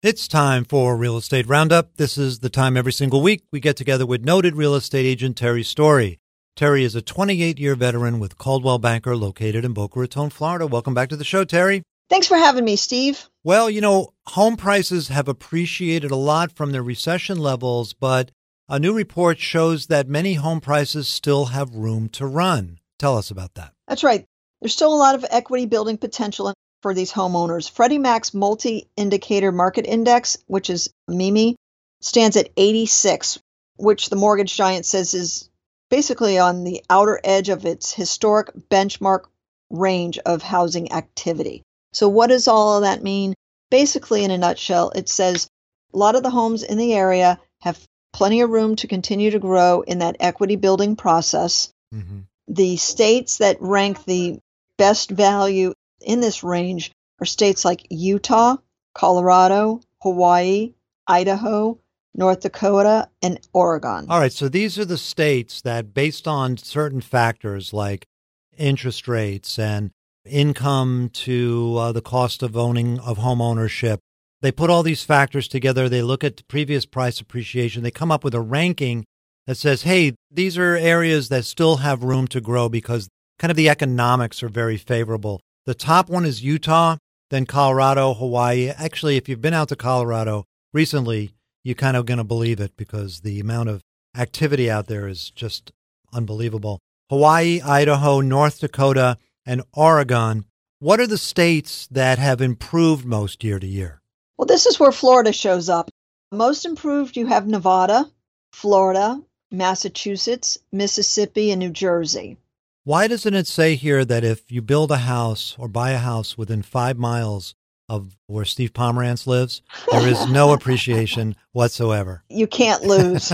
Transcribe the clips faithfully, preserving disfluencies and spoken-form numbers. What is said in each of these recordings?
It's time for Real Estate Roundup. This is the time every single week we get together with noted real estate agent Terry Story. Terry is a twenty-eight-year veteran with Coldwell Banker located in Boca Raton, Florida. Welcome back to the show, Terry. Thanks for having me, Steve. Well, you know, home prices have appreciated a lot from their recession levels, but a new report shows that many home prices still have room to run. Tell us about that. That's right. There's still a lot of equity building potential for these homeowners. Freddie Mac's Multi-Indicator Market Index, which is M I M I, stands at eighty-six, which the mortgage giant says is basically on the outer edge of its historic benchmark range of housing activity. So what does all of that mean? Basically, in a nutshell, it says a lot of the homes in the area have plenty of room to continue to grow in that equity building process. Mm-hmm. The states that rank the best value in this range are states like Utah, Colorado, Hawaii, Idaho, North Dakota, and Oregon. All right, so these are the states that, based on certain factors like interest rates and income to uh, the cost of owning, of home ownership, they put all these factors together. They look at the previous price appreciation. They come up with a ranking that says, hey, these are areas that still have room to grow because kind of the economics are very favorable. The top one is Utah, then Colorado, Hawaii. Actually, if you've been out to Colorado recently, you're kind of going to believe it because the amount of activity out there is just unbelievable. Hawaii, Idaho, North Dakota, and Oregon. What are the states that have improved most year to year? Well, this is where Florida shows up. Most improved, you have Nevada, Florida, Massachusetts, Mississippi, and New Jersey. Why doesn't it say here that if you build a house or buy a house within five miles of where Steve Pomerantz lives, there is no appreciation whatsoever? You can't lose.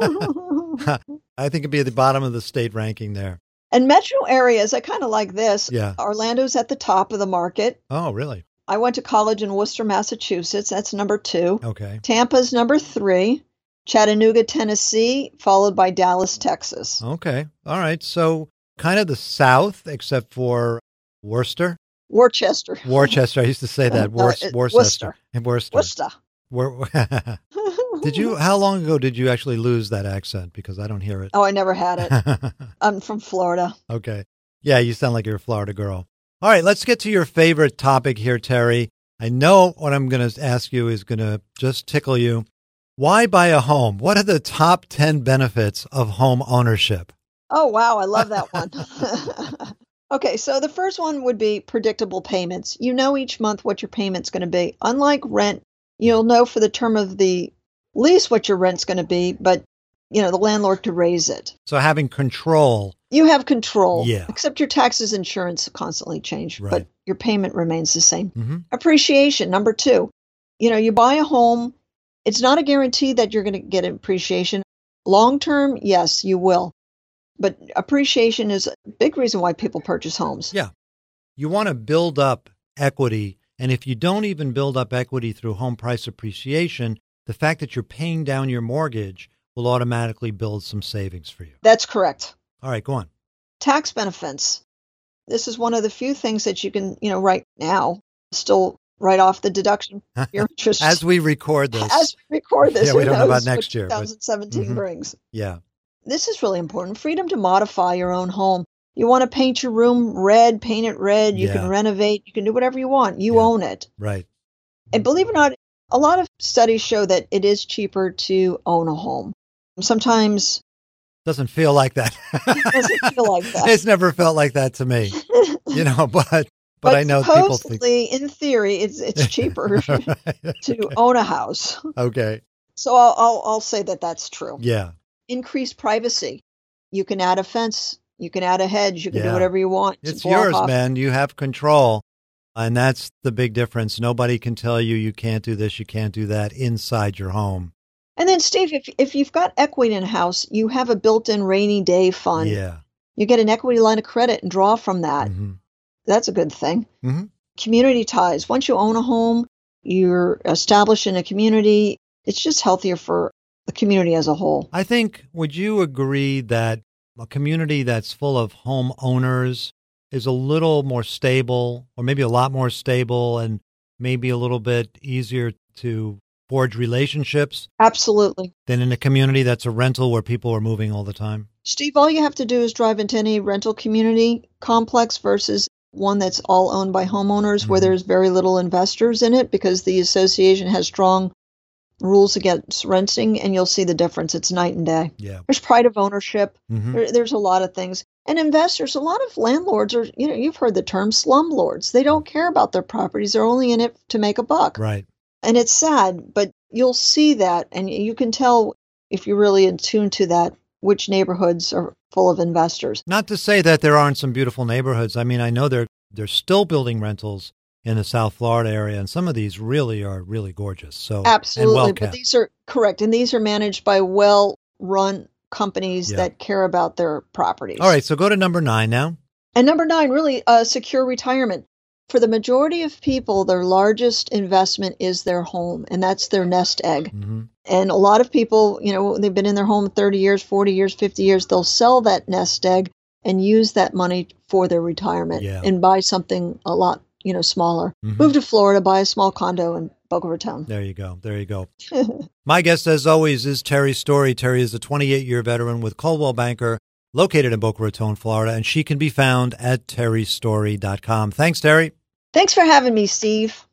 I think it'd be at the bottom of the state ranking there. And metro areas, I kind of like this. Yeah. Orlando's at the top of the market. Oh, really? I went to college in Worcester, Massachusetts. That's number two. Okay. Tampa's number three. Chattanooga, Tennessee, followed by Dallas, Texas. Okay. All right. So kind of the South, except for Worcester. Worcester. Worcester. I used to say that. Wor- uh, Worcester. Worcester. Worcester. Worcester. Did you? How long ago did you actually lose that accent? Because I don't hear it. Oh, I never had it. I'm from Florida. Okay. Yeah, you sound like you're a Florida girl. All right, let's get to your favorite topic here, Terry. I know what I'm going to ask you is going to just tickle you. Why buy a home? What are the top ten benefits of home ownership? Oh, wow. I love that one. Okay, so the first one would be predictable payments. You know each month what your payment's going to be. Unlike rent, you'll know for the term of the lease what your rent's going to be, but, you know, the landlord to raise it. So having control. You have control. Yeah. Except your taxes, insurance constantly change, right. But your payment remains the same. Mm-hmm. Appreciation, number two. You know, you buy a home. It's not a guarantee that you're going to get appreciation. Long term, yes, you will. But appreciation is a big reason why people purchase homes. Yeah. You want to build up equity. And if you don't even build up equity through home price appreciation, the fact that you're paying down your mortgage will automatically build some savings for you. That's correct. All right, go on. Tax benefits. This is one of the few things that you can, you know, right now, still write off the deduction for your interest. As we record this. As we record this. Yeah, we who don't know knows about next what year. twenty seventeen but, mm-hmm. brings. Yeah. This is really important. Freedom to modify your own home. You want to paint your room red, paint it red. You yeah. can renovate. You can do whatever you want. You yeah. own it. Right. And believe it or not, a lot of studies show that it is cheaper to own a home. Sometimes doesn't feel like that. It doesn't feel like that. It's never felt like that to me. You know, but but, but I know people think in theory it's it's cheaper right. to okay. own a house. Okay. So I'll, I'll I'll say that that's true. Yeah. Increased privacy. You can add a fence. You can add a hedge. You can yeah. do whatever you want. It's yours, off. man. You have control. And that's the big difference. Nobody can tell you you can't do this, you can't do that inside your home. And then, Steve, if if you've got equity in a house, you have a built-in rainy day fund. Yeah. You get an equity line of credit and draw from that. Mm-hmm. That's a good thing. Mm-hmm. Community ties. Once you own a home, you're established in a community. It's just healthier for the community as a whole. I think, would you agree that a community that's full of home owners is a little more stable, or maybe a lot more stable, and maybe a little bit easier to forge relationships Absolutely. than in a community that's a rental where people are moving all the time? Steve, all you have to do is drive into any rental community complex versus one that's all owned by homeowners Mm-hmm. where there's very little investors in it because the association has strong rules against renting, and you'll see the difference. It's night and day. Yeah. There's pride of ownership. Mm-hmm. There, there's a lot of things. And investors, a lot of landlords are, you know, you've heard the term slumlords. They don't care about their properties. They're only in it to make a buck. Right. And it's sad, but you'll see that, and you can tell if you're really in tune to that, which neighborhoods are full of investors. Not to say that there aren't some beautiful neighborhoods. I mean, I know they're they're still building rentals in the South Florida area, and some of these really are really gorgeous. So Absolutely, and well but kept. these are correct, and these are managed by well-run companies Yeah. that care about their properties. All right, so go to number nine now. And number nine, really, uh, secure retirement. For the majority of people, their largest investment is their home, and that's their nest egg. Mm-hmm. And a lot of people, you know, they've been in their home thirty years, forty years, fifty years. They'll sell that nest egg and use that money for their retirement Yeah. and buy something a lot, you know, smaller. Mm-hmm. Move to Florida, buy a small condo in Boca Raton. There you go. There you go. My guest, as always, is Terry Story. Terry is a twenty-eight-year veteran with Coldwell Banker, located in Boca Raton, Florida, and she can be found at terry story dot com. Thanks, Terry. Thanks for having me, Steve.